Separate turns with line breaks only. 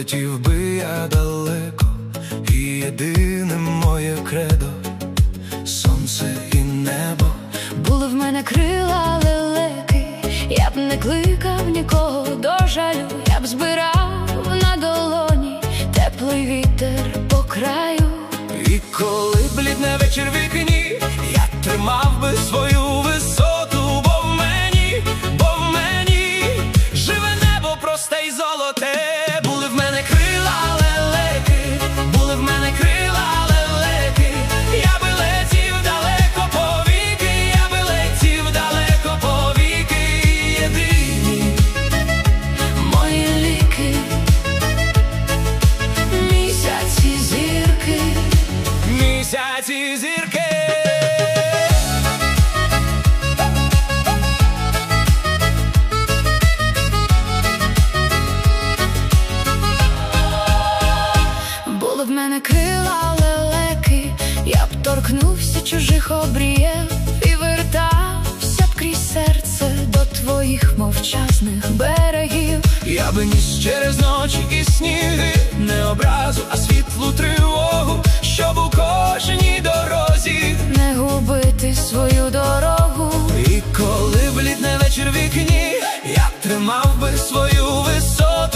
полетів би я далеко, і єдине моє кредо — сонце і небо.
Були в мене крила лелеки, я б не кликав нікого до жалю, я б збирав на долоні теплий вітер по краю.
І коли блідне вечір в вікні, я тримав би свою висоту, бо в мені живе небо просте й золоте. Були в мене крила лелеки, були в мене крила лелеки, я би летів далеко повіки, я би летів далеко повіки. Єдині
Мої ліки, місяці, зірки,
місяці, зірки.
були в мене крила лелеки, я б торкнувся чужих обріїв і вертався б крізь серце до твоїх мовчазних берегів.
Я би ніс через ночі і сніги не образу, а світлу тривогу, щоб у кожній дорозі
Не губити свою дорогу.
І коли блідне вечір в вікні, я тримав би свою висоту,